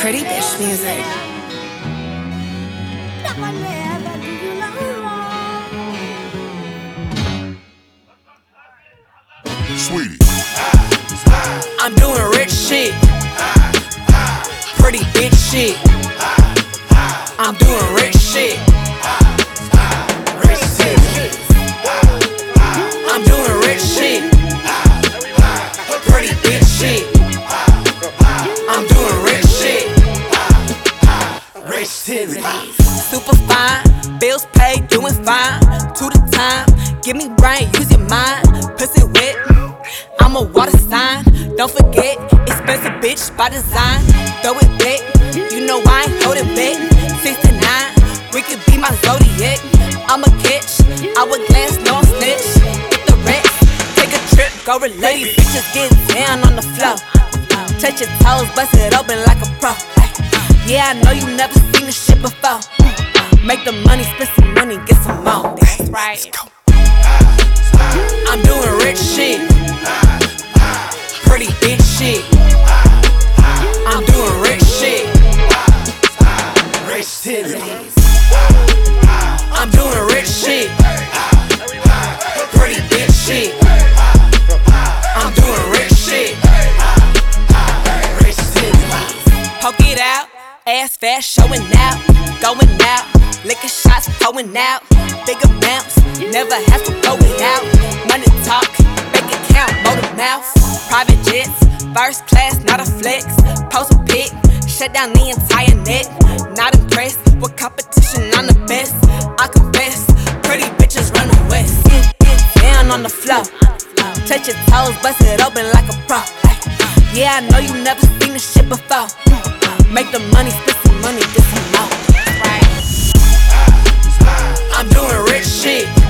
Pretty bitch music. Sweetie, I'm doing rich shit. Pretty bitch shit. I'm doing rich shit. Rich shit. I'm doing rich shit. Pretty bitch shit. I'm doing rich shit. Rich titties. Super fine, bills paid, doing fine. To the time, give me brain, use your mind. Pussy wet, I'm a water sign. Don't forget, expensive bitch by design. Throw it back, you know I ain't holding back. 69, we could be my zodiac. I'm a catch, hourglass, no I'm snitch. Hit the racks, take a trip, go relate. Bitches get down on the floor. Touch your toes, bust it open like a pro. Yeah, I know you never seen this shit before. Make the money, spend some money, get some more. That's right. I'm doing rich shit. Pretty bitch shit. I'm doing rich shit. Rich titties. I'm doing rich shit. Pretty bitch shit. I'm doing rich shit. Rich titties. Poke it out, ass fat, showing out, going out, licking shots, pouring out, big amounts, never have to go without. Money talk, bank account, motor mouth, private jets, first class, not a flex. Post a pic, shut down the entire net. Not impressed with competition, I'm the best. I confess, pretty bitches run the west. Down on the floor, touch your toes, bust it open like a pro. Yeah, I know you never seen this shit before. Make the money, spend some money, get some more. I'm doing rich shit.